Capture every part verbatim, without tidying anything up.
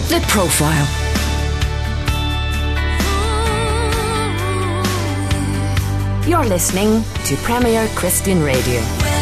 The Profile. You're listening to Premier Christian Radio.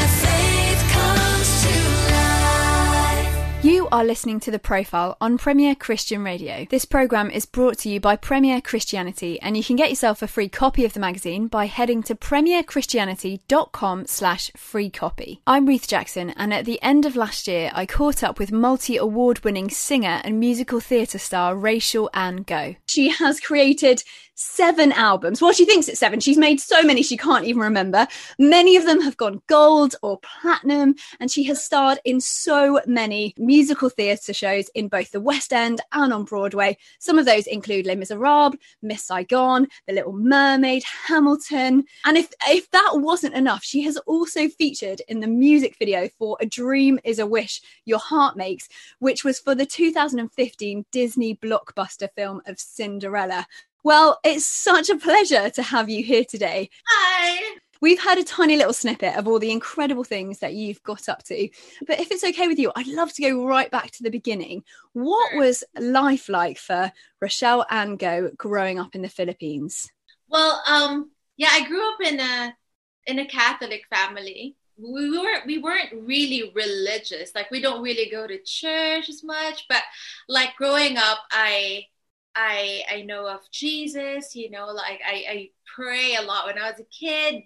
You are listening to The Profile on Premier Christian Radio. This programme is brought to you by Premier Christianity, and you can get yourself a free copy of the magazine by heading to premierchristianity.com slash free copy. I'm Ruth Jackson, and at the end of last year, I caught up with multi-award-winning singer and musical theatre star Rachel Ann Go. She has created seven albums. Well, she thinks it's seven. She's made so many she can't even remember. Many of them have gone gold or platinum, and she has starred in so many musical theatre shows in both the West End and on Broadway. Some of those include Les Miserables, Miss Saigon, The Little Mermaid, Hamilton. And if, if that wasn't enough, she has also featured in the music video for A Dream is a Wish Your Heart Makes, which was for the two thousand fifteen Disney blockbuster film of Cinderella. Well, it's such a pleasure to have you here today. Hi. We've had a tiny little snippet of all the incredible things that you've got up to. But if it's okay with you, I'd love to go right back to the beginning. What Sure. was life like for Rachel Ann Go growing up in the Philippines? Well, um, yeah, I grew up in a in a Catholic family. We weren't we weren't really religious. Like, we don't really go to church as much. But like growing up, I I I know of Jesus. You know, like I, I pray a lot when I was a kid.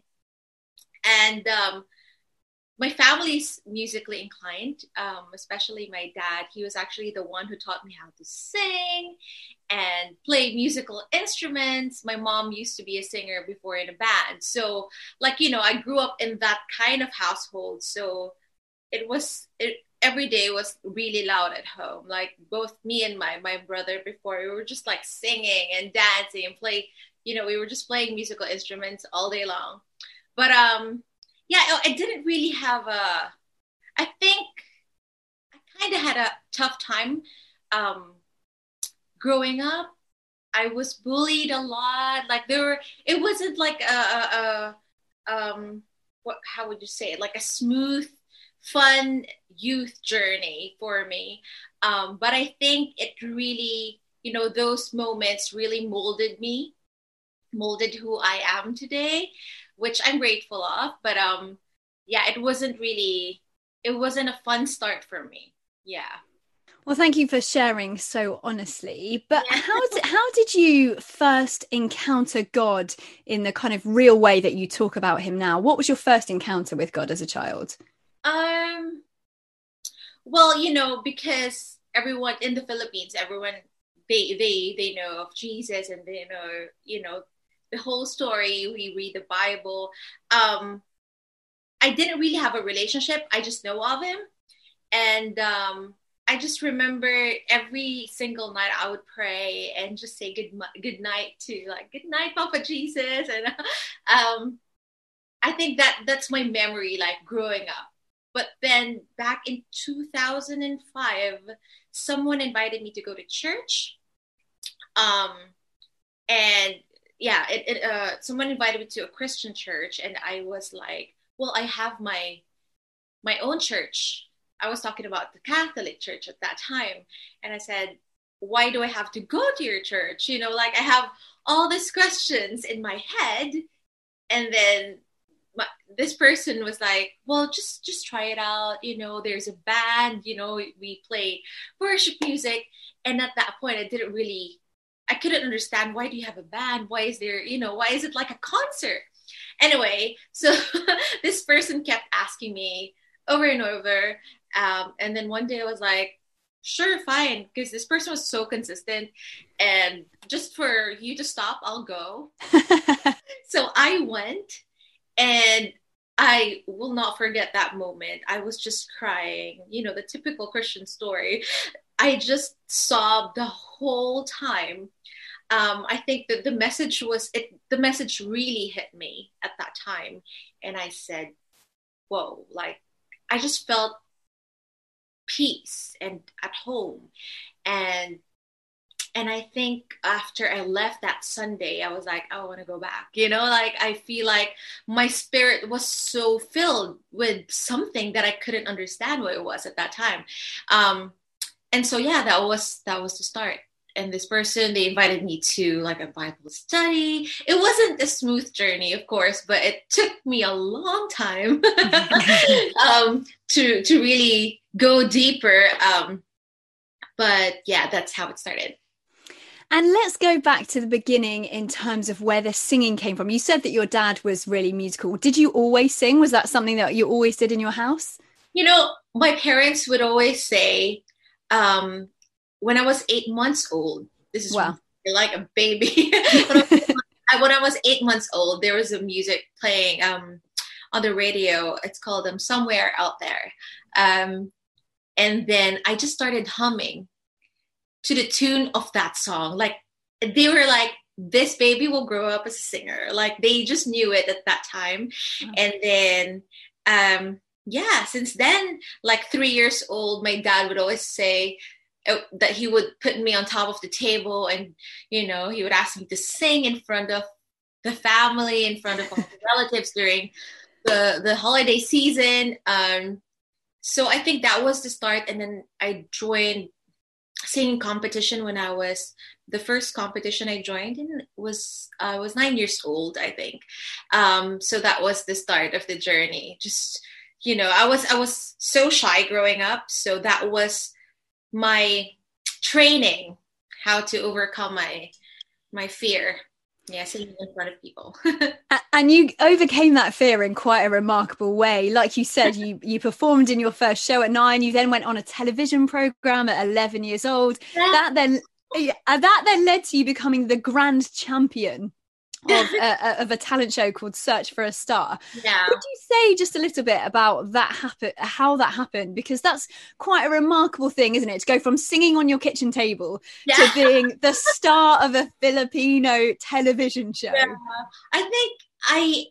And um, my family's musically inclined, um, especially my dad. He was actually the one who taught me how to sing and play musical instruments. My mom used to be a singer before in a band. So, like, you know, I grew up in that kind of household. So it was, it, every day was really loud at home. Like, both me and my, my brother before, we were just like singing and dancing and play, you know, we were just playing musical instruments all day long. But, um, yeah, I didn't really have a, I think I kind of had a tough time um, growing up. I was bullied a lot. Like, there were, it wasn't like a, a, a um, what, how would you say it? Like a smooth, fun youth journey for me. Um, but I think it really, you know, those moments really molded me, molded who I am today, which I'm grateful of. But um, yeah, it wasn't really, it wasn't a fun start for me. Yeah. Well, thank you for sharing so honestly. But Yeah. how did, how did you first encounter God in the kind of real way that you talk about him now? What was your first encounter with God as a child? Um, well, you know, because everyone in the Philippines, everyone, they, they, they know of Jesus, and they know, you know, the whole story. We read the Bible. Um, I didn't really have a relationship. I just know of him. And um, I just remember every single night I would pray and just say good, good night to, like, good night, Papa Jesus. And um, I think that that's my memory, like, growing up. But then back in two thousand five, someone invited me to go to church. Um, and yeah, it, it uh, someone invited me to a Christian church, and I was like, well, I have my my own church. I was talking about the Catholic Church at that time. And I said, why do I have to go to your church? You know, like, I have all these questions in my head. And then my, this person was like, well, just, just try it out. You know, there's a band, you know, we play worship music. And at that point, I didn't really, I couldn't understand, why do you have a band? Why is there, you know, why is it like a concert? Anyway, so this person kept asking me over and over. Um, and then one day I was like, sure, fine. Because this person was so consistent. And just for you to stop, I'll go. So I went, and I will not forget that moment. I was just crying, you know, the typical Christian story. I just sobbed the whole time. Um, I think that the message was, it, the message really hit me at that time. And I said, whoa, like, I just felt peace and at home. And, and I think after I left that Sunday, I was like, I want to go back, you know, like, I feel like my spirit was so filled with something that I couldn't understand what it was at that time. Um, and so yeah, that was that was the start. And this person, they invited me to like a Bible study. It wasn't a smooth journey, of course, but it took me a long time um, to to really go deeper. Um, but yeah, that's how it started. And let's go back to the beginning in terms of where the singing came from. You said that your dad was really musical. Did you always sing? Was that something that you always did in your house? You know, my parents would always say, um, when I was eight months old, this is wow. like a baby. when, I, when I was eight months old, there was a music playing um, on the radio. It's called um, Somewhere Out There. Um, and then I just started humming to the tune of that song. Like, they were like, this baby will grow up as a singer. Like, they just knew it at that time. Mm-hmm. And then, um, yeah, since then, like three years old, my dad would always say uh, that he would put me on top of the table, and, you know, he would ask me to sing in front of the family, in front of all the relatives during the, the holiday season. Um, so I think that was the start. And then I joined singing competition when I was, the first competition I joined in was, I was nine years old, I think. Um, so that was the start of the journey. Just, you know, I was, I was so shy growing up. So that was my training, how to overcome my, my fear. Yeah, singing in front of people. And you overcame that fear in quite a remarkable way. Like you said, you you performed in your first show at nine. You then went on a television program at eleven years old. Yeah. That then that then led to you becoming the grand champion of a, of a talent show called Search for a Star. Yeah. Could you say just a little bit about that happen, how that happened? Because that's quite a remarkable thing, isn't it? To go from singing on your kitchen table yeah. to being the star of a Filipino television show. Yeah. I think I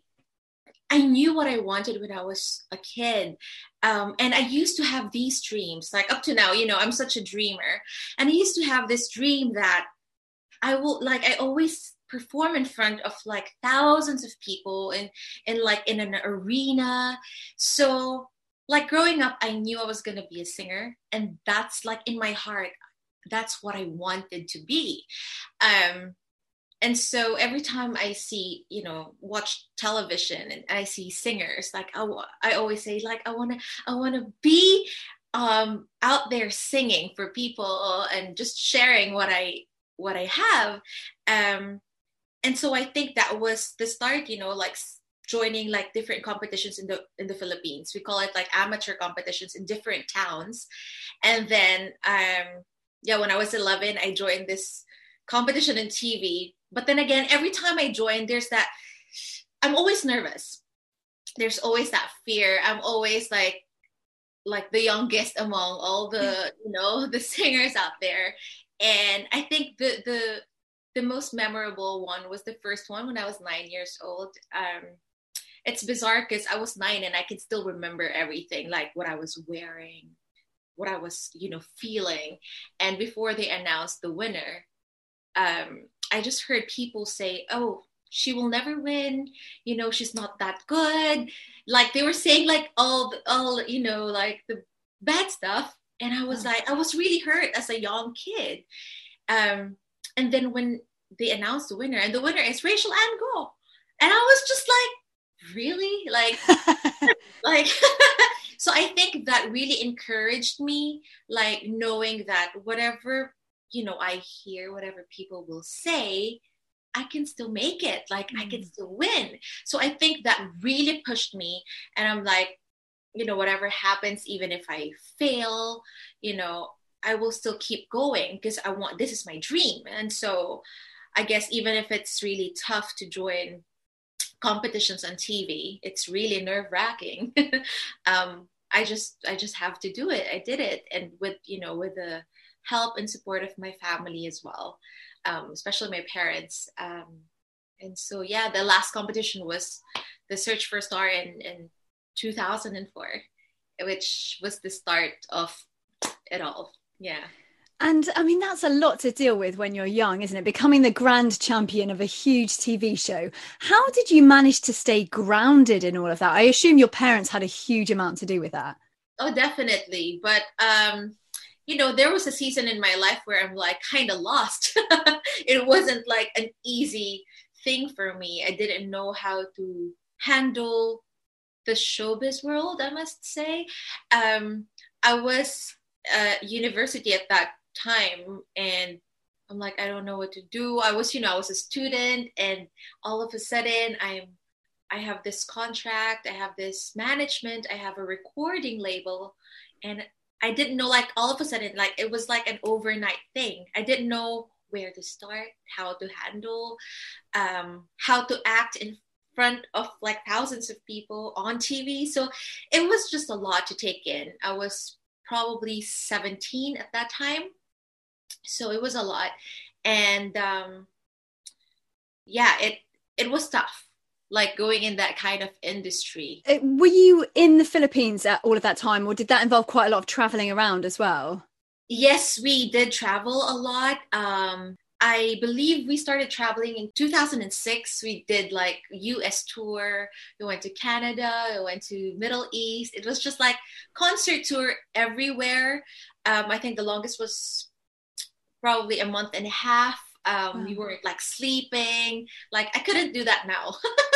I knew what I wanted when I was a kid. Um, and I used to have these dreams, like up to now, you know, I'm such a dreamer. And I used to have this dream that I will, like, I always perform in front of like thousands of people in, in like in an arena. So like growing up, I knew I was going to be a singer, and that's like in my heart, that's what I wanted to be. Um, and so every time I see, you know, watch television and I see singers, like I, I always say like, I want to, I want to be um, out there singing for people and just sharing what I, what I have. Um, And so I think that was the start, you know, like joining like different competitions in the in the Philippines. We call it like amateur competitions in different towns. And then, um, yeah, when I was eleven, I joined this competition in T V. But then again, every time I join, there's that, I'm always nervous. There's always that fear. I'm always like, like the youngest among all the, you know, the singers out there. And I think the, the, The most memorable one was the first one when I was nine years old. Um, it's bizarre because I was nine and I can still remember everything, like what I was wearing, what I was, you know, feeling. And before they announced the winner, um, I just heard people say, oh, she will never win. You know, she's not that good. Like they were saying like all, the, all you know, like the bad stuff. And I was like, I was really hurt as a young kid. Um, and then when they announced the winner, and the winner is Rachel Ann Go, and I was just like, really, like, like. So I think that really encouraged me, like knowing that whatever, you know, I hear, whatever people will say, I can still make it. Like mm. I can still win. So I think that really pushed me, and I'm like, you know, whatever happens, even if I fail, you know, I will still keep going because I want, this is my dream. And so I guess even if it's really tough to join competitions on T V, it's really nerve wracking. um, I just, I just have to do it. I did it. And with, you know, with the help and support of my family as well, um, especially my parents. Um, and so, yeah, the last competition was the Search for a Star in, in two thousand four, which was the start of it all. Yeah. And I mean, that's a lot to deal with when you're young, isn't it? Becoming the grand champion of a huge T V show. How did you manage to stay grounded in all of that? I assume your parents had a huge amount to do with that. Oh, definitely. But, um, you know, there was a season in my life where I'm like kind of lost. It wasn't like an easy thing for me. I didn't know how to handle the showbiz world, I must say. Um, I was at university at that time, and I'm like, I don't know what to do. I was, you know, I was a student, and all of a sudden I'm I have this contract, I have this management, I have a recording label, and I didn't know, like, all of a sudden, like, it was like an overnight thing. I didn't know where to start, how to handle, um, how to act in front of like thousands of people on T V. So it was just a lot to take in. I was probably seventeen at that time. So it was a lot. And um, yeah, it it was tough, like going in that kind of industry. Uh, Were you in the Philippines at all of that time, or did that involve quite a lot of traveling around as well? Yes, we did travel a lot. Um, I believe we started traveling in two thousand six. We did like U S tour. We went to Canada. We went to Middle East. It was just like concert tour everywhere. Um, I think the longest was probably a month and a half. Um, wow. We weren't like sleeping. Like I couldn't do that now.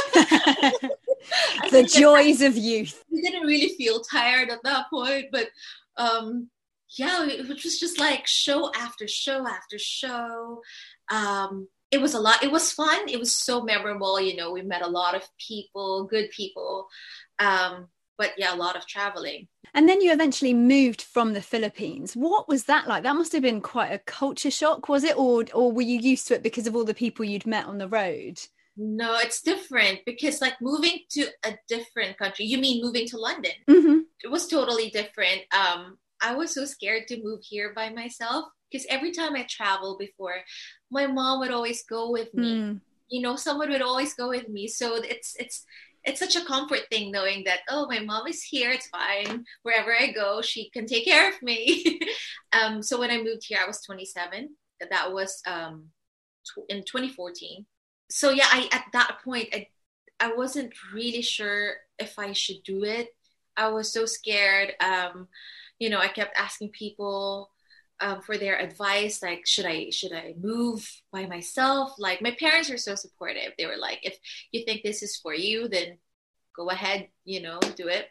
The joys of youth. We didn't really feel tired at that point, but um, yeah, it was just like show after show after show. Um, it was a lot. It was fun. It was so memorable. You know, we met a lot of people, good people. Um, but yeah, a lot of traveling. And then you eventually moved from the Philippines. What was that like? That must have been quite a culture shock, was it? Or, or were you used to it because of all the people you'd met on the road? No, it's different because like moving to a different country, you mean moving to London? Mm-hmm. It was totally different. Um, I was so scared to move here by myself because every time I traveled before, my mom would always go with me. Mm. You know, someone would always go with me. So it's it's it's such a comfort thing knowing that, oh, my mom is here. It's fine. Wherever I go, she can take care of me. um, so when I moved here, I was twenty-seven. That was um, tw- in twenty fourteen. So yeah, I at that point, I, I wasn't really sure if I should do it. I was so scared. Um, you know, I kept asking people um, for their advice. Like, should I should I move by myself? Like, my parents are so supportive. They were like, if you think this is for you, then go ahead, you know, do it.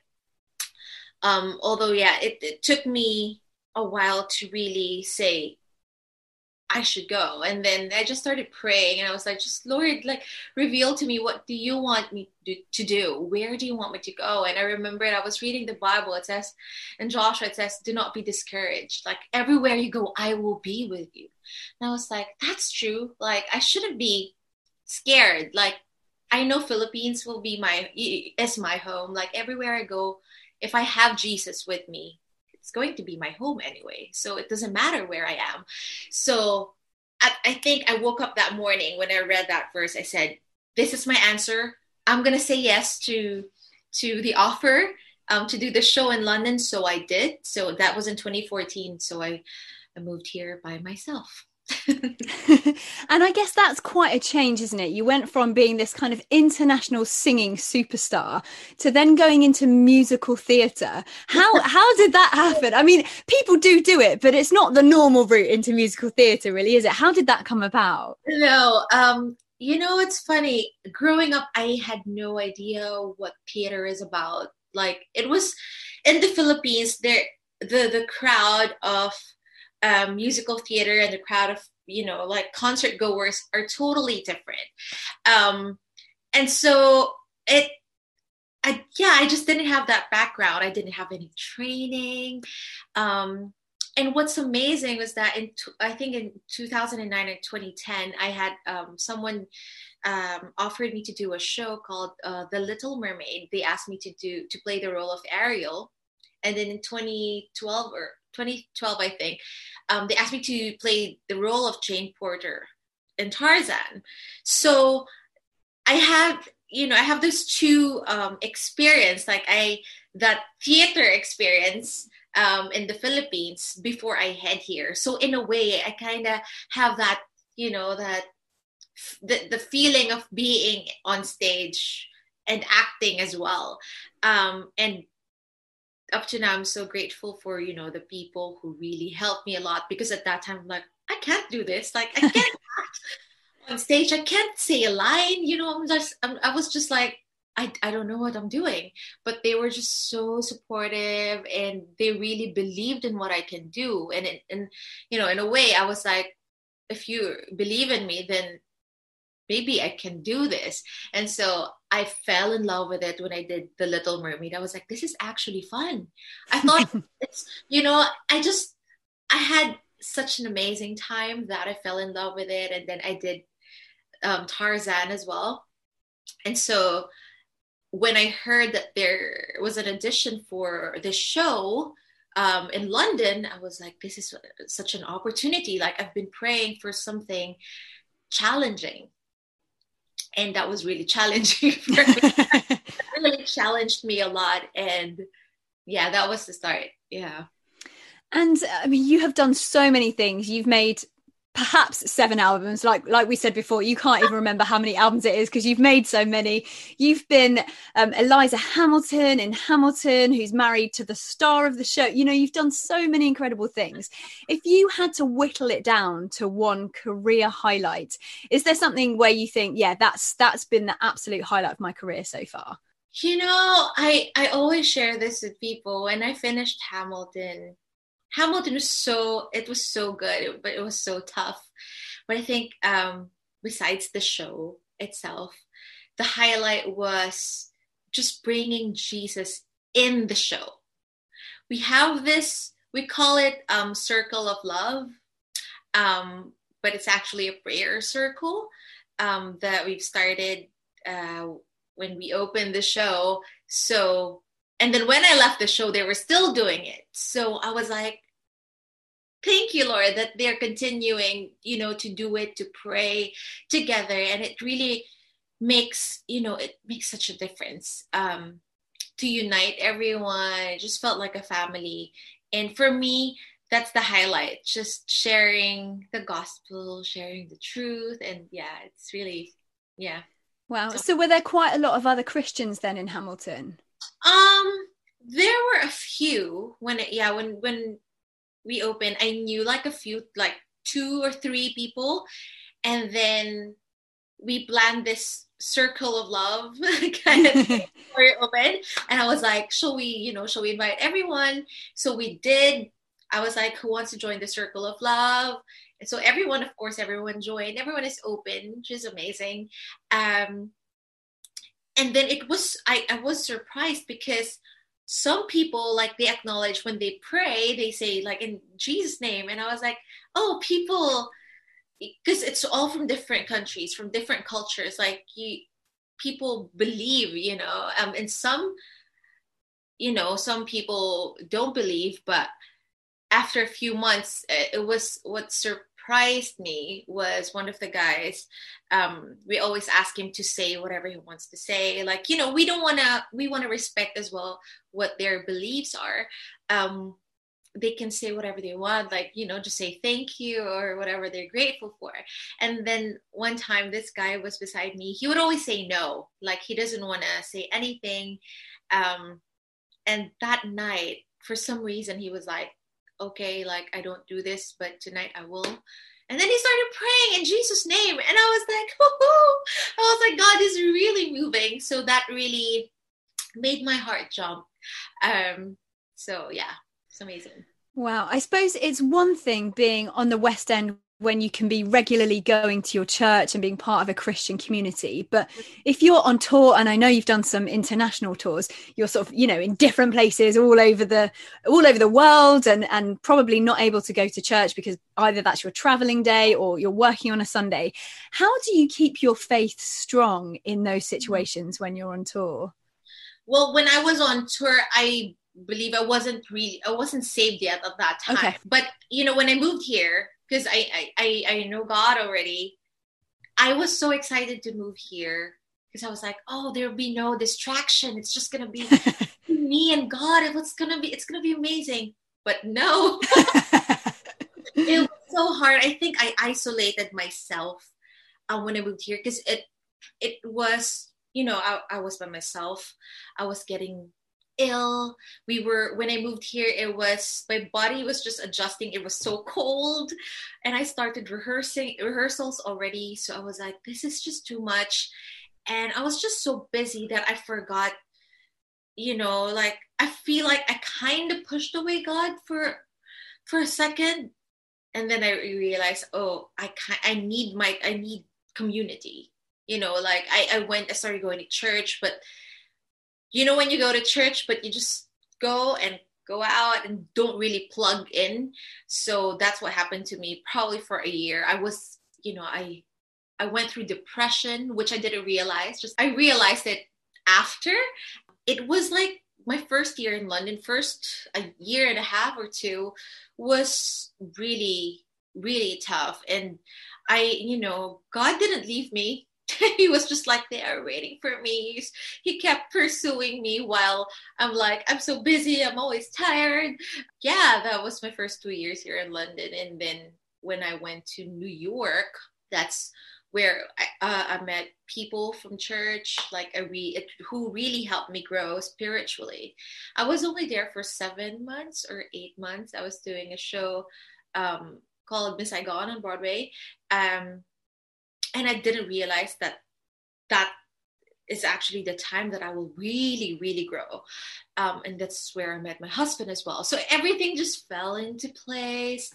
Um, although, yeah, it, it took me a while to really say, I should go. And then I just started praying and I was like, just Lord, like reveal to me, what do you want me to do? Where do you want me to go? And I remember I was reading the Bible. It says in Joshua, it says, do not be discouraged. Like everywhere you go, I will be with you. And I was like, that's true. Like I shouldn't be scared. Like I know Philippines will be my, is my home. Like everywhere I go, if I have Jesus with me, it's going to be my home anyway. So it doesn't matter where I am. So I, I think I woke up that morning when I read that verse. I said, this is my answer. I'm going to say yes to, to the offer um, to do the show in London. So I did. So that was in twenty fourteen. So I, I moved here by myself. And I guess that's quite a change, isn't it? You went from being this kind of international singing superstar to then going into musical theatre. How how did that happen? I mean, people do do it, but it's not the normal route into musical theatre, really, is it? How did that come about? No, um, you know, it's funny. Growing up, I had no idea what theatre is about. Like, it was in the Philippines, there the the crowd of Um, musical theater and the crowd of, you know, like concert goers are totally different. Um, and so it, I, yeah, I just didn't have that background. I didn't have any training. Um, and what's amazing was that in, I think in two thousand nine and twenty ten, I had um, someone um, offered me to do a show called uh, The Little Mermaid. They asked me to do, to play the role of Ariel. And then in twenty twelve or twenty twelve, I think, um, they asked me to play the role of Jane Porter in Tarzan. So I have, you know, I have those two um, experience, like I, that theater experience um, in the Philippines before I head here. So in a way, I kind of have that, you know, that the, the feeling of being on stage and acting as well. Um, and up to now, I'm so grateful for, you know, the people who really helped me a lot, because at that time, I'm like, I can't do this. Like, I can't act on stage. I can't say a line, you know, I'm just, I'm, I was just like, I, I don't know what I'm doing, but they were just so supportive, and they really believed in what I can do. And, it, and, you know, in a way I was like, if you believe in me, then maybe I can do this. And so I fell in love with it when I did The Little Mermaid. I was like, this is actually fun. I thought it's, you know, I just, I had such an amazing time that I fell in love with it. And then I did um, Tarzan as well. And so when I heard that there was an audition for the show um, in London, I was like, this is such an opportunity. Like, I've been praying for something challenging. And that was really challenging for me. It really challenged me a lot. And yeah, that was the start. Yeah. And I mean, you have done so many things. You've made perhaps seven albums. Like like we said before, you can't even remember how many albums it is because you've made so many. You've been um, Eliza Hamilton in Hamilton, who's married to the star of the show. You know, you've done so many incredible things. If you had to whittle it down to one career highlight, is there something where you think, yeah, that's that's been the absolute highlight of my career so far? You know, I, I always share this with people. When I finished Hamilton, Hamilton was so, it was so good, but it was so tough. But I think um, besides the show itself, the highlight was just bringing Jesus in the show. We have this, we call it um, Circle of Love, um, but it's actually a prayer circle um, that we've started uh, when we opened the show. So, and then when I left the show, they were still doing it. So I was like, thank you, Lord, that they're continuing, you know, to do it, to pray together. And it really makes, you know, it makes such a difference um, to unite everyone. It just felt like a family. And for me, that's the highlight, just sharing the gospel, sharing the truth. And yeah, it's really, yeah. Wow. So were there quite a lot of other Christians then in Hamilton? Um, there were a few when, it, yeah, when, when we opened, I knew like a few, like two or three people. And then we planned this circle of love kind of thing before it opened. And I was like, shall we, you know, shall we invite everyone? So we did. I was like, who wants to join the circle of love? And so everyone, of course, everyone joined. Everyone is open, which is amazing. Um, and then it was, I, I was surprised because some people, like, they acknowledge when they pray, they say, like, in Jesus' name. And I was like, oh, people, because it's all from different countries, from different cultures. Like, you, people believe, you know, um, and some, you know, some people don't believe, but after a few months, it was what surprised me was one of the guys. Um, we always ask him to say whatever he wants to say. Like, you know, we don't want to, we want to respect as well what their beliefs are. Um, they can say whatever they want, like, you know, just say thank you or whatever they're grateful for. And then one time this guy was beside me. He would always say no, like he doesn't want to say anything. Um, and that night, for some reason, he was like, okay, like, I don't do this, but tonight I will. And then he started praying in Jesus' name. And I was like, whoo-hoo! I was like, God is really moving. So that really made my heart jump. Um, so yeah, it's amazing. Wow. I suppose it's one thing being on the West End when you can be regularly going to your church and being part of a Christian community. But if you're on tour, and I know you've done some international tours, you're sort of, you know, in different places all over the all over the world and, and probably not able to go to church because either that's your traveling day or you're working on a Sunday. How do you keep your faith strong in those situations when you're on tour? Well, when I was on tour, I believe I wasn't really, I wasn't saved yet at that time. Okay. But, you know, when I moved here, because I, I, I know God already, I was so excited to move here because I was like, oh, there'll be no distraction. It's just going to be me and God. It's going to be, it's going to be amazing. But no, it was so hard. I think I isolated myself uh, when I moved here because it, it was, you know, I, I was by myself. I was getting ill. We were, when I moved here, it was, my body was just adjusting. It was so cold. And I started rehearsing, rehearsals already. So I was like, this is just too much. And I was just so busy that I forgot, you know, like, I feel like I kind of pushed away God for, for a second. And then I realized, oh, I can't, I need my, I need community. You know, like I, I went, I started going to church, but you know, when you go to church, but you just go and go out and don't really plug in. So that's what happened to me probably for a year. I was, you know, I, I went through depression, which I didn't realize. Just, I realized it after. It was like my first year in London, first a year and a half or two was really, really tough. And I, you know, God didn't leave me. He was just like there waiting for me. He kept pursuing me while I'm like, I'm so busy. I'm always tired. Yeah, that was my first two years here in London. And then when I went to New York, that's where I, uh, I met people from church, like a re- it, who really helped me grow spiritually. I was only there for seven months or eight months. I was doing a show um, called Miss Saigon on Broadway. Um, and I didn't realize that that is actually the time that I will really, really grow. Um, and that's where I met my husband as well. So everything just fell into place.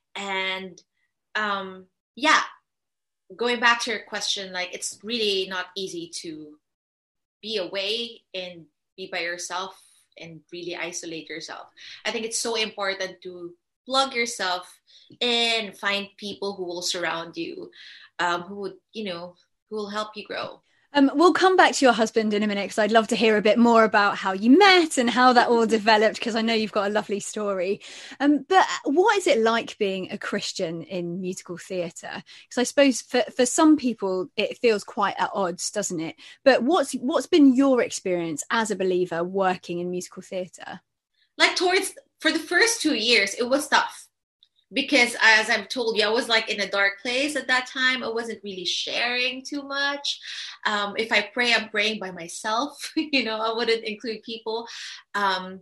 And um, yeah, going back to your question, like, it's really not easy to be away and be by yourself and really isolate yourself. I think it's so important to plug yourself in, find people who will surround you, um, who would, you know, who will help you grow. Um, we'll come back to your husband in a minute because I'd love to hear a bit more about how you met and how that all developed, because I know you've got a lovely story. Um, but what is it like being a Christian in musical theatre? Because I suppose for, for some people it feels quite at odds, doesn't it? But what's what's been your experience as a believer working in musical theatre? Like towards, for the first two years, it was tough. Because as I've told you, I was like in a dark place at that time. I wasn't really sharing too much. Um, if I pray, I'm praying by myself. You know, I wouldn't include people. Um,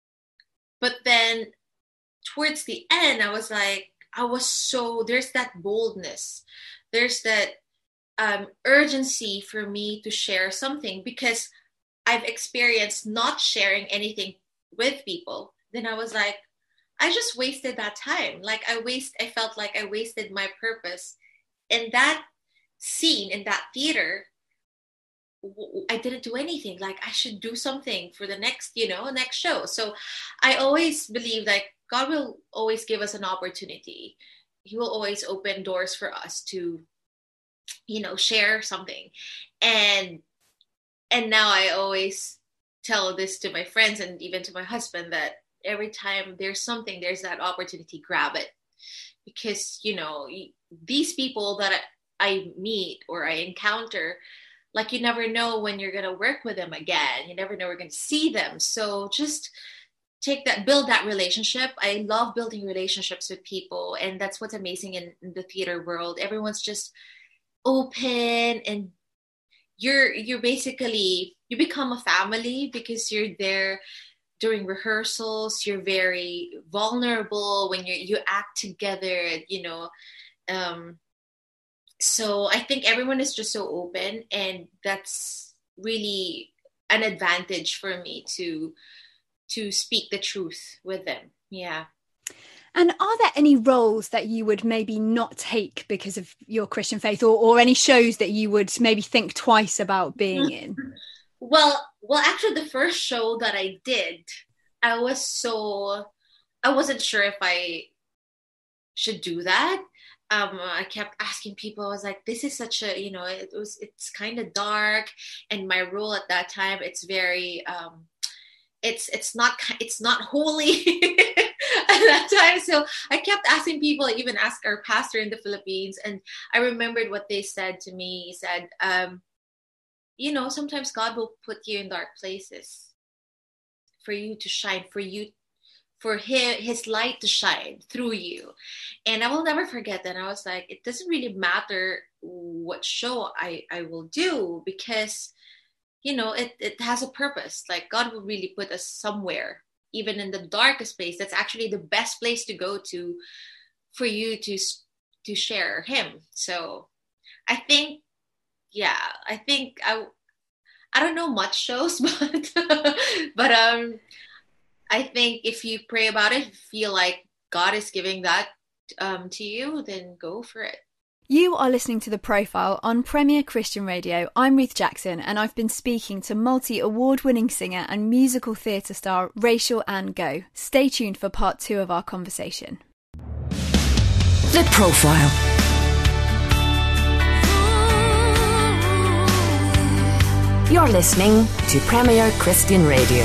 but then towards the end, I was like, I was so, there's that boldness. There's that um, urgency for me to share something, because I've experienced not sharing anything with people. Then I was like, I just wasted that time. Like I waste, I felt like I wasted my purpose. In that scene, in that theater, I didn't do anything. Like I should do something for the next, you know, next show. So I always believe that God will always give us an opportunity. He will always open doors for us to, you know, share something. And, and now I always tell this to my friends and even to my husband that every time there's something, there's that opportunity, grab it. Because, you know, these people that I meet or I encounter, like you never know when you're going to work with them again. You never know we're going to see them. So just take that, build that relationship. I love building relationships with people. And that's what's amazing in, in the theater world. Everyone's just open, and you're, you're basically, you become a family because you're there during rehearsals. You're very vulnerable when you you act together, you know. Um, so I think everyone is just so open, and that's really an advantage for me to to speak the truth with them. Yeah. And are there any roles that you would maybe not take because of your Christian faith, or, or any shows that you would maybe think twice about being in? Well, well, actually, the first show that I did, I was so, I wasn't sure if I should do that. Um, I kept asking people, I was like, this is such a, you know, it was, it's kind of dark. And my role at that time, it's very, um, it's, it's not, it's not holy at that time. So I kept asking people, I even asked our pastor in the Philippines. And I remembered what they said to me. He said, um, you know, sometimes God will put you in dark places for you to shine, for you, for his, his light to shine through you. And I will never forget that. I was like, it doesn't really matter what show I, I will do, because you know, it, it has a purpose. Like God will really put us somewhere, even in the darkest place. That's actually the best place to go to for you to to share him. So I think, yeah, I think I I don't know much shows, but but um I think if you pray about it, feel like God is giving that um to you, then go for it. You are listening to The Profile on Premier Christian Radio. I'm Ruth Jackson, and I've been speaking to multi-award-winning singer and musical theatre star Rachel Ann Go. Stay tuned for part two of our conversation. The Profile. You're listening to Premier Christian Radio.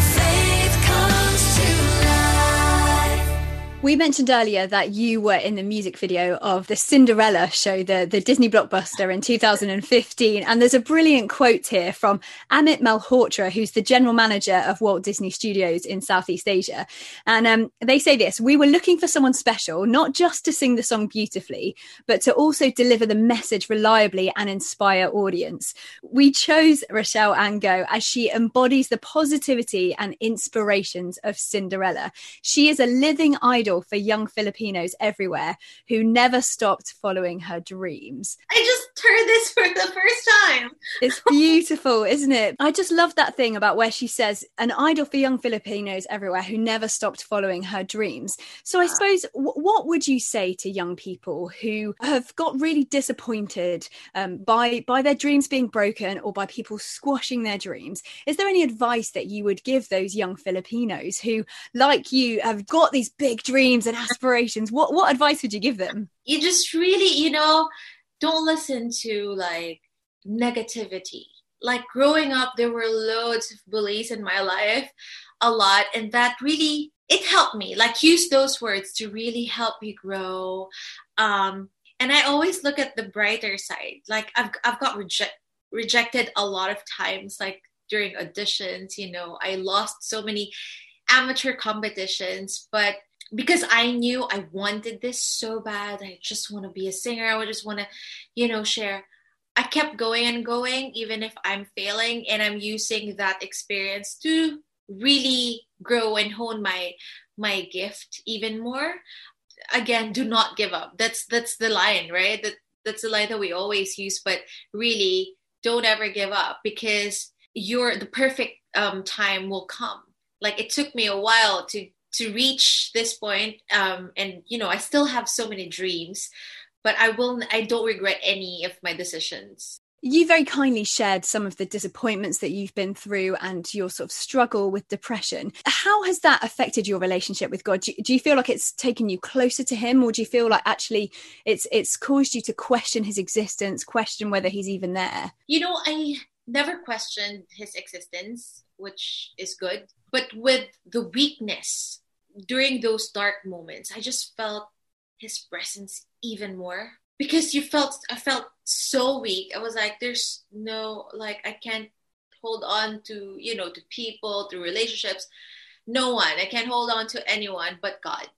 We mentioned earlier that you were in the music video of the Cinderella show, the, the Disney blockbuster in two thousand fifteen. And there's a brilliant quote here from Amit Malhotra, who's the general manager of Walt Disney Studios in Southeast Asia. And um, they say this: "We were looking for someone special, not just to sing the song beautifully, but to also deliver the message reliably and inspire audience. We chose Rachel Ann Go as she embodies the positivity and inspirations of Cinderella. She is a living idol for young Filipinos everywhere who never stopped following her dreams." I just heard this for the first time. It's beautiful, isn't it? I just love that thing about where she says, an idol for young Filipinos everywhere who never stopped following her dreams. So I suppose, w- what would you say to young people who have got really disappointed um, by, by their dreams being broken or by people squashing their dreams? Is there any advice that you would give those young Filipinos who, like you, have got these big dreams dreams and aspirations? What what advice would you give them? You just really, you know, don't listen to like negativity. Like growing up, there were loads of bullies in my life, a lot, and that really, it helped me. Like use those words to really help me grow. Um, and I always look at the brighter side. Like I've I've got reject, rejected a lot of times, like during auditions. You know, I lost so many amateur competitions, but because I knew I wanted this so bad, I just want to be a singer. I would just want to, you know, share. I kept going and going, even if I'm failing, and I'm using that experience to really grow and hone my my gift even more. Again, do not give up. That's that's the line, right? That that's the line that we always use. But really, don't ever give up, because your the perfect um, time will come. Like it took me a while to. to reach this point. Um, and, you know, I still have so many dreams, but I will, I don't regret any of my decisions. You very kindly shared some of the disappointments that you've been through and your sort of struggle with depression. How has that affected your relationship with God? Do you, do you feel like it's taken you closer to him, or do you feel like actually it's, it's caused you to question his existence, question whether he's even there? You know, I never questioned his existence, which is good. But with the weakness during those dark moments, I just felt his presence even more, because you felt, I felt so weak. I was like, there's no, like, I can't hold on to, you know, to people, to relationships. No one, I can't hold on to anyone but God.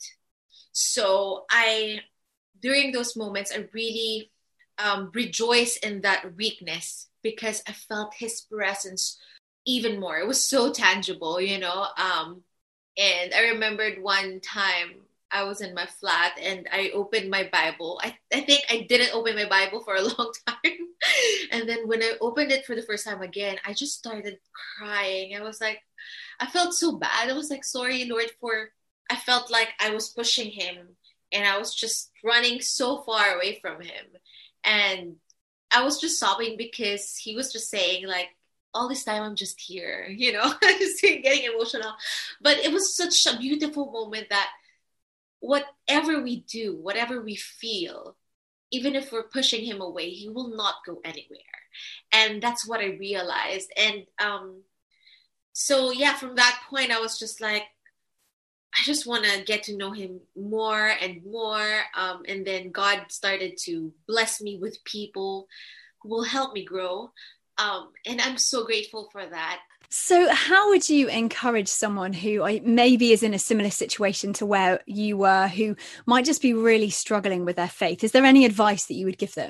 So I, during those moments, I really um, rejoice in that weakness, because I felt his presence even more. It was so tangible, you know. Um, and I remembered one time I was in my flat and I opened my Bible. I, I think I didn't open my Bible for a long time. And then when I opened it for the first time again, I just started crying. I was like, I felt so bad. I was like, sorry, Lord, for, I felt like I was pushing him and I was just running so far away from him. And I was just sobbing because he was just saying like, all this time I'm just here, you know, just getting emotional. But it was such a beautiful moment that whatever we do, whatever we feel, even if we're pushing him away, he will not go anywhere. And that's what I realized. And um, so, yeah, from that point, I was just like, I just want to get to know him more and more. Um, and then God started to bless me with people who will help me grow. Um, and I'm so grateful for that. So how would you encourage someone who maybe is in a similar situation to where you were, who might just be really struggling with their faith? Is there any advice that you would give them?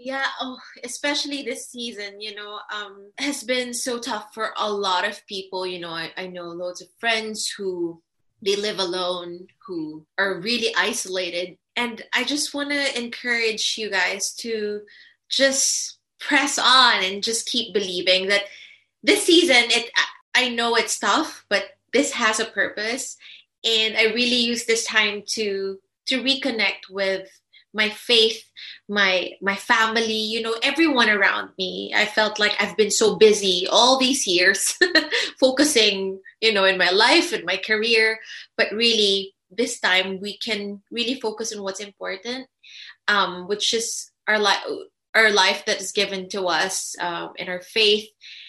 Yeah, oh, especially this season, you know, um, has been so tough for a lot of people. You know, I, I know loads of friends who they live alone, who are really isolated. And I just want to encourage you guys to just press on and just keep believing that this season, it I know it's tough, but this has a purpose. And I really use this time to to reconnect with my faith, my my family, you know, everyone around me. I felt like I've been so busy all these years focusing, you know, in my life and my career, but really this time we can really focus on what's important, um, which is our life, our life that is given to us, um, and our faith,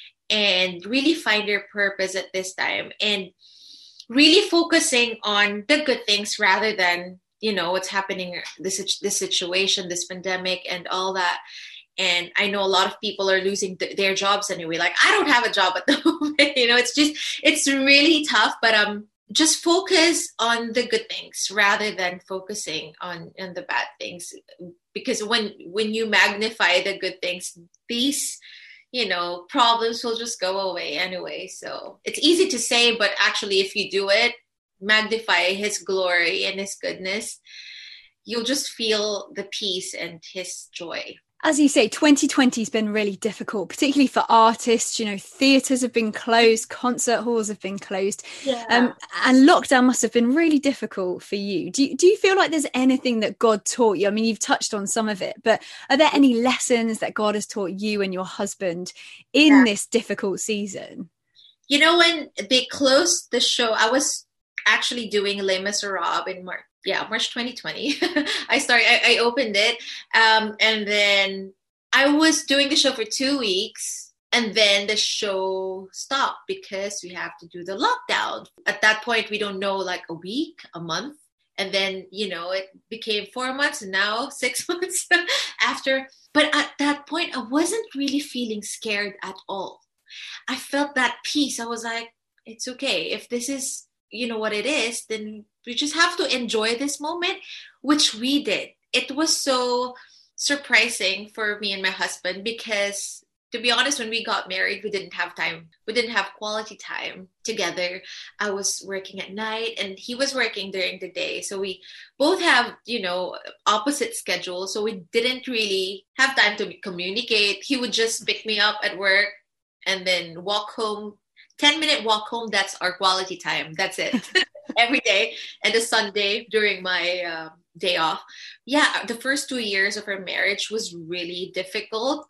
and really find your purpose at this time, and really focusing on the good things rather than, you know, what's happening, this this situation, this pandemic and all that. And I know a lot of people are losing th- their jobs anyway. Like, I don't have a job at the moment, you know, it's just, it's really tough, but um, just focus on the good things rather than focusing on, on the bad things. Because when, when you magnify the good things, these, you know, problems will just go away anyway. So it's easy to say, but actually if you do it, magnify his glory and his goodness, you'll just feel the peace and his joy. As you say, twenty twenty has been really difficult, particularly for artists. You know, theatres have been closed, concert halls have been closed. Yeah. Um, and lockdown must have been really difficult for you. Do you, do you feel like there's anything that God taught you? I mean, you've touched on some of it, but are there any lessons that God has taught you and your husband in Yeah. this difficult season? You know, when they closed the show, I was actually doing Les Miserables in March. Yeah, March twenty twenty. I started, I, I opened it. Um, and then I was doing the show for two weeks. And then the show stopped because we have to do the lockdown. At that point, we don't know, like a week, a month. And then, you know, it became four months and now six months after. But at that point, I wasn't really feeling scared at all. I felt that peace. I was like, it's okay. If this is, you know, what it is, then we just have to enjoy this moment, which we did. It was so surprising for me and my husband because, to be honest, when we got married, we didn't have time. We didn't have quality time together. I was working at night and he was working during the day. So we both have, you know, opposite schedules. So we didn't really have time to communicate. He would just pick me up at work and then walk home. ten minute walk home, that's our quality time. That's it. Every day. And a Sunday during my uh, day off. Yeah, the first two years of our marriage was really difficult.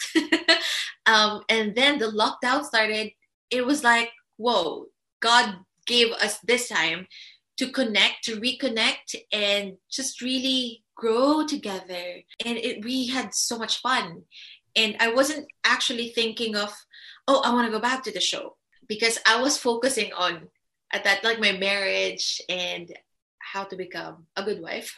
um, and then the lockdown started. It was like, whoa, God gave us this time to connect, to reconnect, and just really grow together. And it, we had so much fun. And I wasn't actually thinking of, oh, I want to go back to the show. Because I was focusing on at that, like my marriage and how to become a good wife.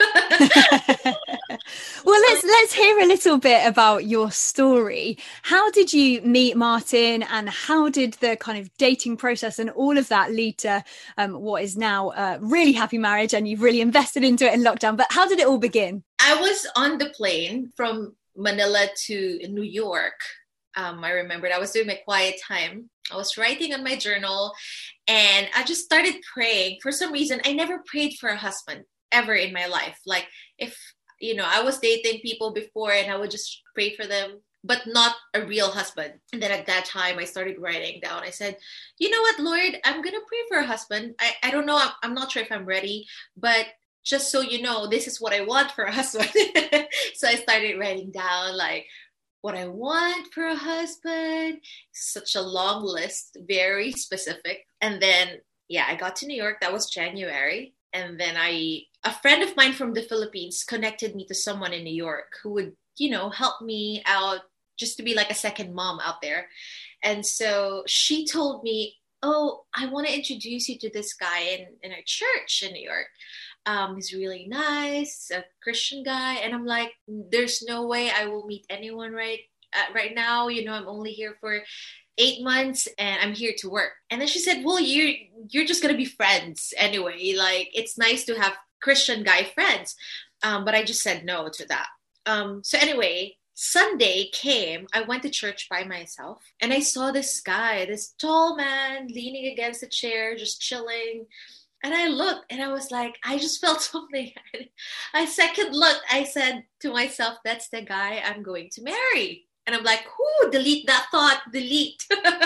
Well, let's let's hear a little bit about your story. How did you meet Martin, and how did the kind of dating process and all of that lead to um, what is now a really happy marriage, and you've really invested into it in lockdown? But how did it all begin? I was on the plane from Manila to New York. Um, I remembered I was doing my quiet time. I was writing on my journal and I just started praying. For some reason, I never prayed for a husband ever in my life. Like if, you know, I was dating people before and I would just pray for them, but not a real husband. And then at that time, I started writing down. I said, you know what, Lord, I'm going to pray for a husband. I, I don't know. I'm, I'm not sure if I'm ready, but just so you know, this is what I want for a husband. So I started writing down like, what I want for a husband, such a long list, very specific. And then, yeah, I got to New York. That was January. And then I, a friend of mine from the Philippines connected me to someone in New York who would, you know, help me out just to be like a second mom out there. And so she told me, oh, I want to introduce you to this guy in, in our church in New York. Um, he's really nice, a Christian guy. And I'm like, there's no way I will meet anyone right uh, right now. You know, I'm only here for eight months and I'm here to work. And then she said, well, you're, you're just going to be friends anyway. Like, it's nice to have Christian guy friends. Um, but I just said no to that. Um, so anyway, Sunday came, I went to church by myself and I saw this guy, this tall man leaning against a chair, just chilling. And I looked and I was like, I just felt something. I second looked, I said to myself, that's the guy I'm going to marry. And I'm like, whoo, delete that thought, delete.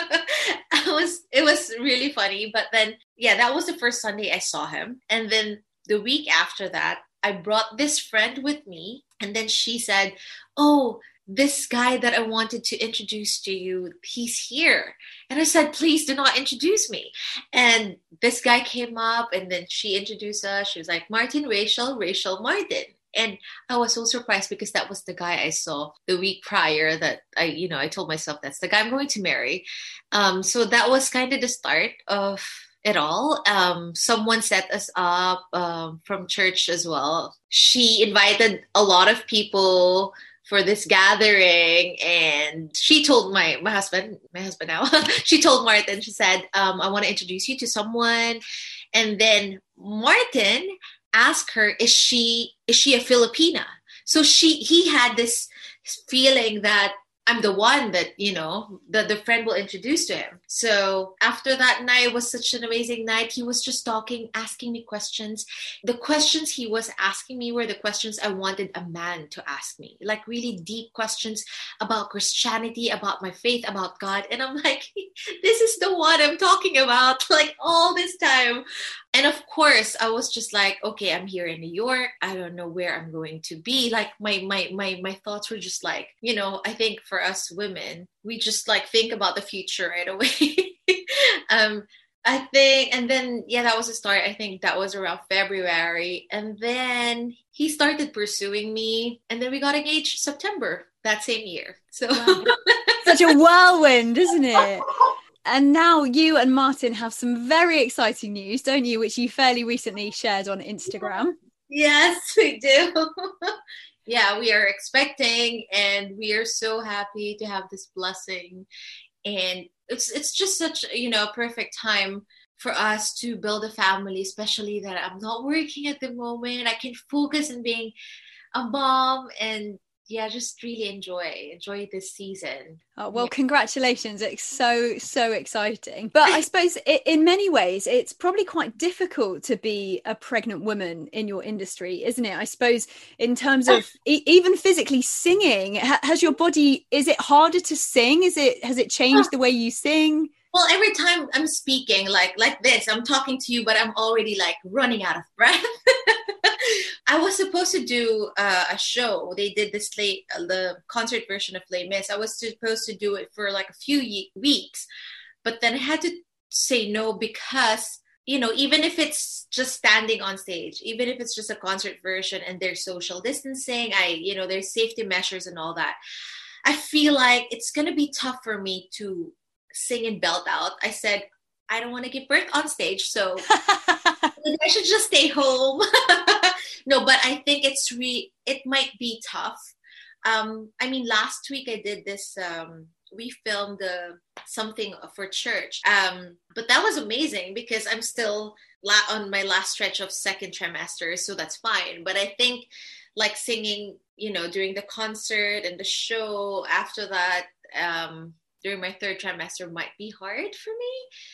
I was, it was really funny. But then, yeah, that was the first Sunday I saw him. And then the week after that, I brought this friend with me. And then she said, oh, this guy that I wanted to introduce to you, he's here. And I said, please do not introduce me. And this guy came up and then she introduced us. She was like, Martin, Rachel, Rachel, Martin. And I was so surprised because that was the guy I saw the week prior that I, you know, I told myself that's the guy I'm going to marry. Um, so that was kind of the start of it all. Um, someone set us up um, from church as well. She invited a lot of people for this gathering, and she told my my husband, my husband now, she told Martin, she said, um, I want to introduce you to someone. And then Martin asked her, is she is she a Filipina? So she he had this feeling that I'm the one that, you know, that the friend will introduce to him. So after that night, it was such an amazing night. He was just talking, asking me questions. The questions he was asking me were the questions I wanted a man to ask me, like really deep questions about Christianity, about my faith, about God. And I'm like, this is the one I'm talking about, like all this time. And of course, I was just like, okay, I'm here in New York. I don't know where I'm going to be. Like my my my my thoughts were just like, you know, I think for us women, we just like think about the future right away. um, I think, and then, yeah, that was the start. I think that was around February. And then he started pursuing me. And then we got engaged September that same year. So wow. Such a whirlwind, isn't it? And now you and Martin have some very exciting news, don't you, which you fairly recently shared on Instagram. Yes, we do. Yeah, we are expecting and we are so happy to have this blessing. And it's it's just such, you know, a perfect time for us to build a family, especially that I'm not working at the moment. I can focus on being a mom and yeah, just really enjoy, enjoy this season. Oh, well, yeah. Congratulations. It's so, so exciting. But I suppose it, in many ways, it's probably quite difficult to be a pregnant woman in your industry, isn't it? I suppose in terms of e- even physically singing, ha- has your body, is it harder to sing? Is it, has it changed the way you sing? Well, every time I'm speaking like like this, I'm talking to you, but I'm already like running out of breath. I was supposed to do uh, a show. They did this late, uh, the concert version of Les Mis. I was supposed to do it for like a few ye- weeks, but then I had to say no because, you know, even if it's just standing on stage, even if it's just a concert version and there's social distancing, I, you know, there's safety measures and all that. I feel like it's going to be tough for me to sing and belt out. I said, I don't want to give birth on stage, so I should just stay home. No, but I think it's re it might be tough. Um, I mean, last week I did this, um, we filmed uh, something for church. Um, but that was amazing because I'm still la- on my last stretch of second trimester, so that's fine. But I think like singing, you know, during the concert and the show after that, um, during my third trimester might be hard for me.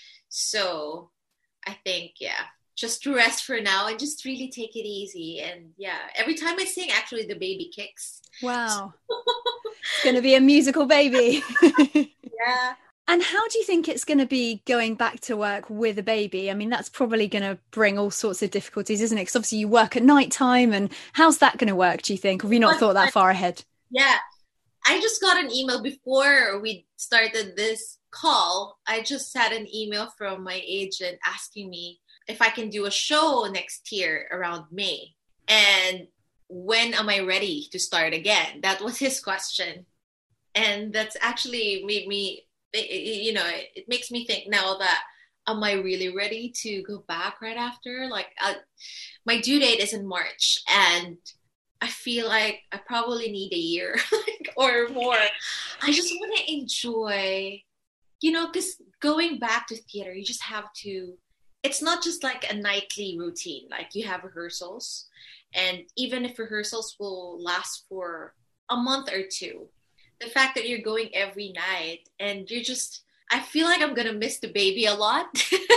So I think, yeah, just to rest for now and just really take it easy. And yeah, every time I sing, actually the baby kicks. Wow. It's going to be a musical baby. Yeah. And how do you think it's going to be going back to work with a baby? I mean, that's probably going to bring all sorts of difficulties, isn't it? Because obviously you work at night time, and how's that going to work, do you think? Have you not thought that far ahead? Yeah. I just got an email before we started this call. I just had an email from my agent asking me if I can do a show next year around May. And when am I ready to start again? That was his question. And that's actually made me, you know, it makes me think now that, am I really ready to go back right after? Like, uh, my due date is in March, and I feel like I probably need a year or more. I just want to enjoy, you know, because going back to theater, you just have to, it's not just like a nightly routine. Like you have rehearsals, and even if rehearsals will last for a month or two. The fact that you're going every night and you're just, I feel like I'm going to miss the baby a lot.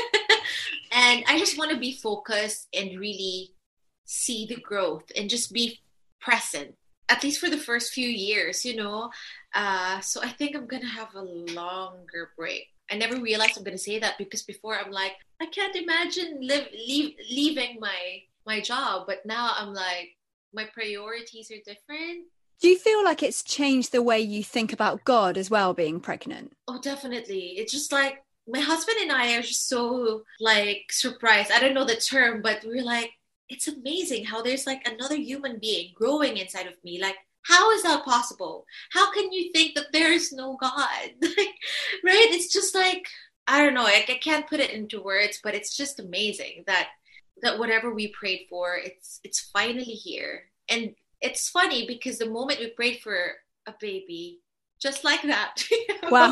And I just want to be focused and really see the growth and just be present, at least for the first few years, you know. Uh, so I think I'm going to have a longer break. I never realized I'm going to say that, because before I'm like, I can't imagine live, leave, leaving my my job. But now I'm like, my priorities are different. Do you feel like it's changed the way you think about God as well, being pregnant? Oh, definitely. It's just like, my husband and I are just so like surprised. I don't know the term, but we're like, it's amazing how there's like another human being growing inside of me. Like, how is that possible? How can you think that there is no God? Like, right? It's just like, I don't know. I, I can't put it into words, but it's just amazing that that whatever we prayed for, it's it's finally here. And it's funny because the moment we prayed for a baby, just like that. Wow.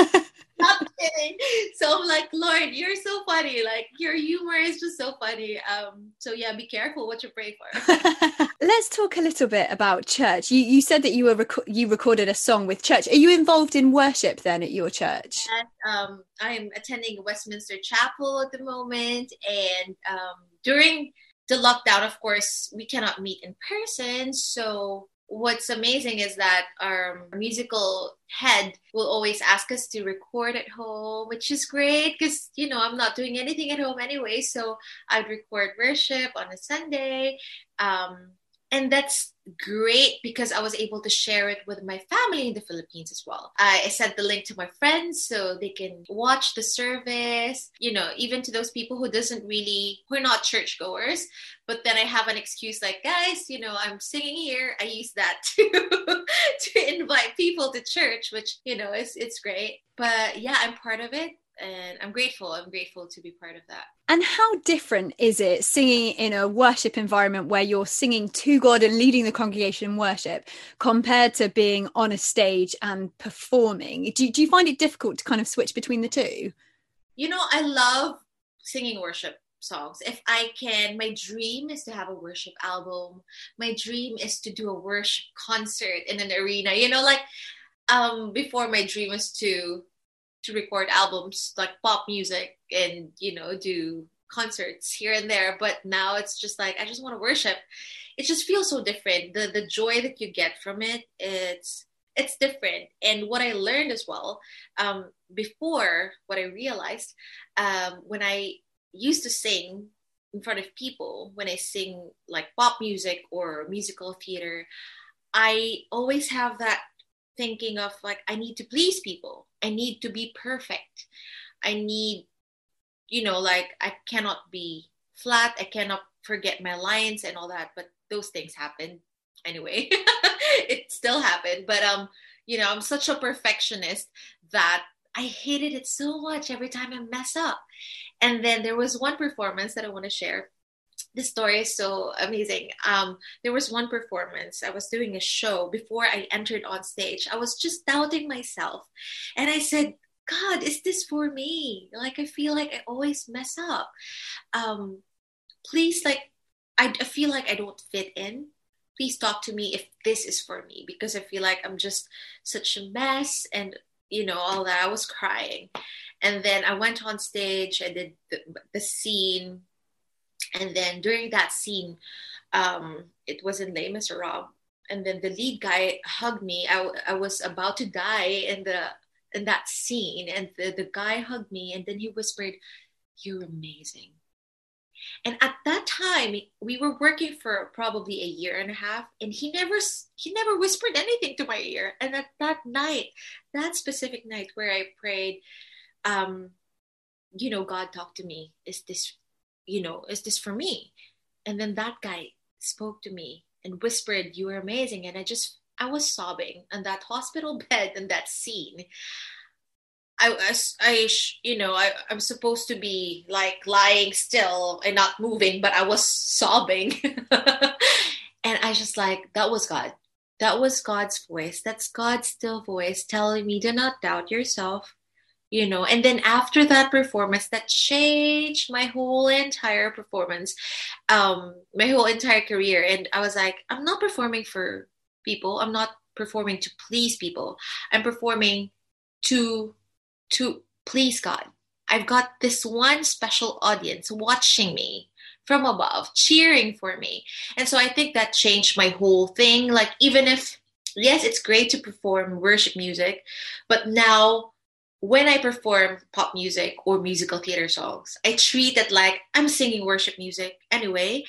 Not kidding. So I'm like, Lord, you're so funny. Like, your humor is just so funny. Um, so yeah, be careful what you pray for. Let's talk a little bit about church. You you said that you were rec- you recorded a song with church. Are you involved in worship then at your church? And, um, I'm attending Westminster Chapel at the moment, and um, during the lockdown, of course, we cannot meet in person. So what's amazing is that our musical head will always ask us to record at home, which is great because, you know, I'm not doing anything at home anyway. So I'd record worship on a Sunday. Um, and that's great because I was able to share it with my family in the Philippines as well. I, I sent the link to my friends so they can watch the service, you know, even to those people who doesn't really, who are not churchgoers. But then I have an excuse like, guys, you know, I'm singing here. I use that to, to invite people to church, which, you know, is it's great. But yeah, I'm part of it. And I'm grateful. I'm grateful to be part of that. And how different is it singing in a worship environment where you're singing to God and leading the congregation in worship compared to being on a stage and performing? Do, do you find it difficult to kind of switch between the two? You know, I love singing worship songs. If I can, my dream is to have a worship album. My dream is to do a worship concert in an arena. You know, like um, before my dream was to to record albums like pop music and, you know, do concerts here and there. But now it's just like, I just want to worship. It just feels so different. The the joy that you get from it, it's it's different. And what I learned as well, um, before what I realized, um, when I used to sing in front of people, when I sing like pop music or musical theater, I always have that thinking of like, I need to please people. I need to be perfect. I need, you know, like I cannot be flat. I cannot forget my lines and all that. But those things happen anyway. It still happened. But, um, you know, I'm such a perfectionist that I hated it so much every time I mess up. And then there was one performance that I want to share. This story is so amazing. Um, there was one performance. I was doing a show before I entered on stage. I was just doubting myself. And I said, God, is this for me? Like, I feel like I always mess up. Um, please, like, I, I feel like I don't fit in. Please talk to me if this is for me, because I feel like I'm just such a mess and, you know, all that. I was crying. And then I went on stage. I did the, the scene. And then during that scene, um, it was in Les Miserables. And then the lead guy hugged me. I, I was about to die in the in that scene. And the, the guy hugged me. And then he whispered, "You're amazing." And at that time, we were working for probably a year and a half. And he never he never whispered anything to my ear. And at that night, that specific night where I prayed, um, you know, God talked to me. Is this you know, is this for me? And then that guy spoke to me and whispered, "You are amazing." And I just, I was sobbing on that hospital bed in that scene. I, I, I you know, I, I'm supposed to be like lying still and not moving, but I was sobbing. And I just like, that was God. That was God's voice. That's God's still voice telling me, do not doubt yourself. You know, and then after that performance, that changed my whole entire performance, um, my whole entire career. And I was like, I'm not performing for people. I'm not performing to please people. I'm performing to to please God. I've got this one special audience watching me from above, cheering for me. And so I think that changed my whole thing. Like, even if, yes, it's great to perform worship music, but now when I perform pop music or musical theater songs, I treat it like I'm singing worship music anyway.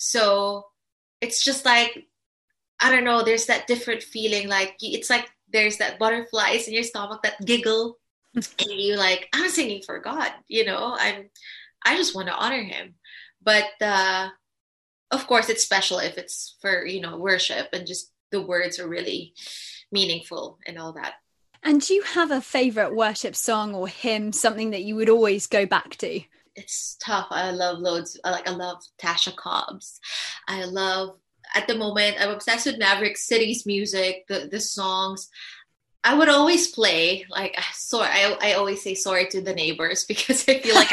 So it's just like, I don't know, there's that different feeling. Like, it's like there's that butterflies in your stomach, that giggle. And you like, I'm singing for God, you know, I'm, I just want to honor him. But, uh, of course, it's special if it's for, you know, worship and just the words are really meaningful and all that. And do you have a favorite worship song or hymn, something that you would always go back to? It's tough. I love loads. Like, I love Tasha Cobbs. I love, at the moment, I'm obsessed with Maverick City's music, the, the songs. I would always play, like, sorry, I, I always say sorry to the neighbors because I feel like,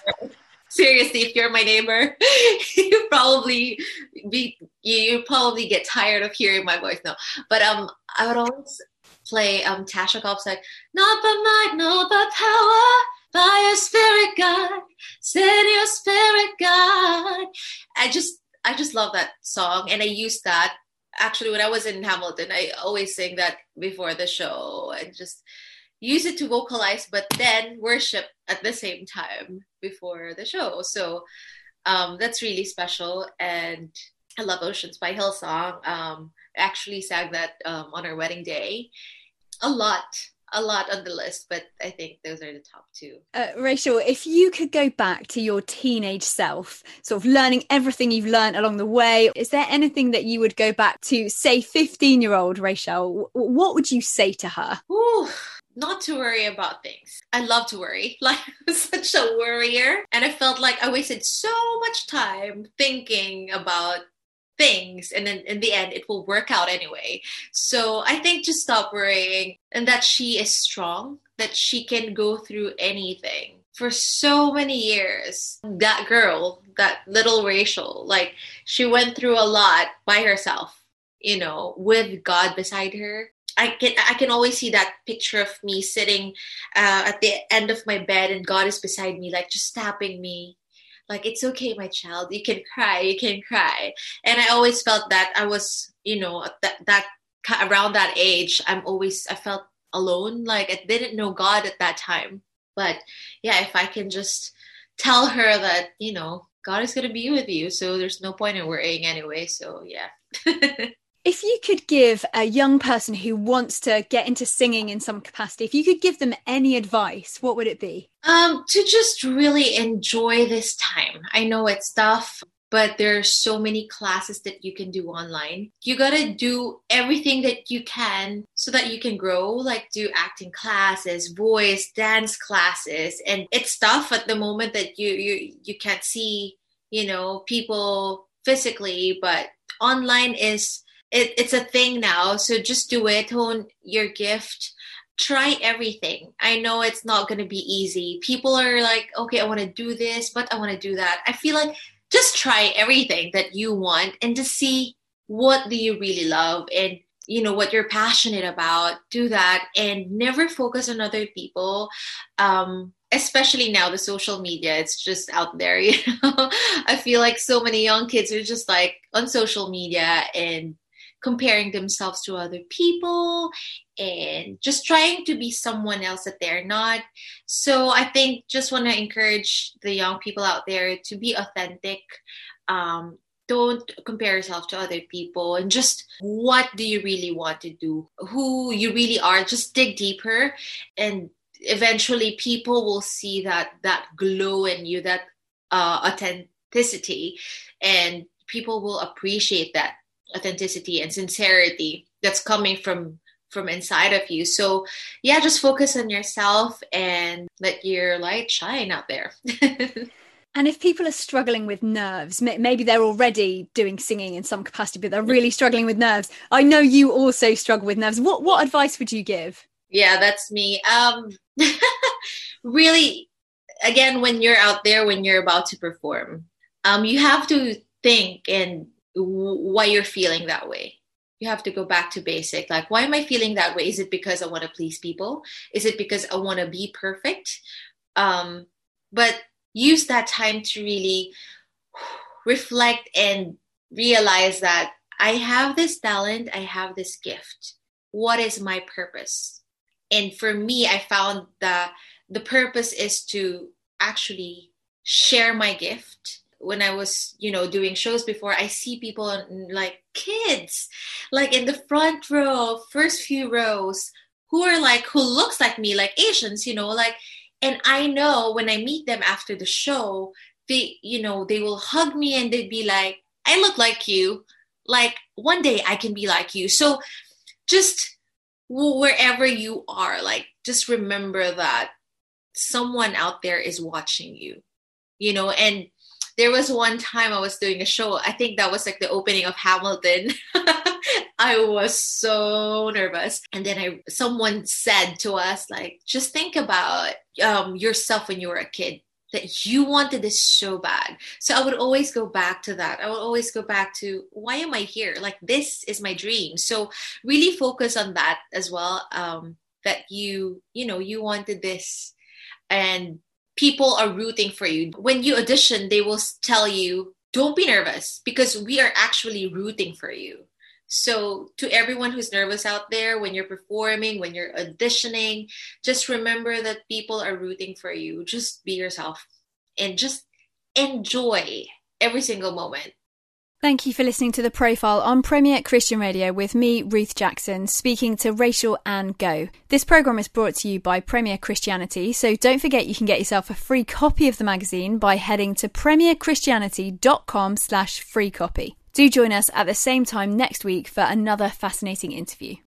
seriously, if you're my neighbor, you probably be, you probably get tired of hearing my voice. No, but um, I would always play um Tasha Cobbs, like, not by might, not by power, by your spirit, God, send your spirit, God. I just, I just love that song, and I use that. Actually, when I was in Hamilton, I always sing that before the show and just use it to vocalize, but then worship at the same time before the show. So um, that's really special. And I love Oceans by Hillsong. Um, I actually sang that um, on our wedding day. A lot, a lot on the list, but I think those are the top two. Uh, Rachel, if you could go back to your teenage self, sort of learning everything you've learned along the way, is there anything that you would go back to, say, fifteen-year-old Rachel? What would you say to her? Ooh, not to worry about things. I love to worry. Like, I'm such a worrier. And I felt like I wasted so much time thinking about things, and then in the end it will work out anyway. So I think just stop worrying, and that she is strong, that she can go through anything. For so many years, that girl, that little Rachel, like, she went through a lot by herself, you know, with God beside her. I can I can always see that picture of me sitting uh, at the end of my bed, and God is beside me, like, just tapping me. Like, it's okay, my child. You can cry. You can cry. And I always felt that I was, you know, that that around that age, I'm always, I felt alone. Like, I didn't know God at that time. But yeah, if I can just tell her that, you know, God is going to be with you, so there's no point in worrying anyway. So yeah. If you could give a young person who wants to get into singing in some capacity, if you could give them any advice, what would it be? Um, to just really enjoy this time. I know it's tough, but there's so many classes that you can do online. You got to do everything that you can so that you can grow, like do acting classes, voice, dance classes. And it's tough at the moment that you, you, you can't see, you know, people physically, but online is, It, it's a thing now, so just do it. Hone your gift. Try everything. I know it's not going to be easy. People are like, okay, I want to do this, but I want to do that. I feel like just try everything that you want and to see what do you really love and, you know, what you're passionate about. Do that and never focus on other people. Um, especially now, the social media, it's just out there, you know. I feel like so many young kids are just like on social media and comparing themselves to other people and just trying to be someone else that they're not. So I think just want to encourage the young people out there to be authentic. Um, don't compare yourself to other people, and just what do you really want to do? Who you really are, just dig deeper, and eventually people will see that, that glow in you, that uh, authenticity, and people will appreciate that authenticity and sincerity that's coming from from inside of you. So yeah, just focus on yourself and let your light shine out there. And if people are struggling with nerves, maybe they're already doing singing in some capacity, but they're really struggling with nerves. I know you also struggle with nerves. What what advice would you give? Yeah, that's me. Um, really, again, when you're out there, when you're about to perform, um, you have to think and why you're feeling that way. You have to go back to basic. Like, why am I feeling that way? Is it because I want to please people? Is it because I want to be perfect? Um, but use that time to really reflect and realize that I have this talent, I have this gift. What is my purpose? And for me, I found that the purpose is to actually share my gift. When I was, you know, doing shows before, I see people like kids, like in the front row, first few rows, who are like, who looks like me, like Asians, you know, like, and I know when I meet them after the show, they, you know, they will hug me and they'd be like, I look like you. Like one day I can be like you. So just wherever you are, like, just remember that someone out there is watching you, you know. And there was one time I was doing a show. I think that was like the opening of Hamilton. I was so nervous. And then I, someone said to us, like, just think about um, yourself when you were a kid, that you wanted this so bad. So I would always go back to that. I would always go back to, why am I here? Like, this is my dream. So really focus on that as well. Um, that you, you know, you wanted this, and people are rooting for you. When you audition, they will tell you, don't be nervous, because we are actually rooting for you. So to everyone who's nervous out there, when you're performing, when you're auditioning, just remember that people are rooting for you. Just be yourself and just enjoy every single moment. Thank you for listening to The Profile on Premier Christian Radio with me, Ruth Jackson, speaking to Rachel Ann Go. This programme is brought to you by Premier Christianity, so don't forget you can get yourself a free copy of the magazine by heading to premierchristianity.com slash free copy. Do join us at the same time next week for another fascinating interview.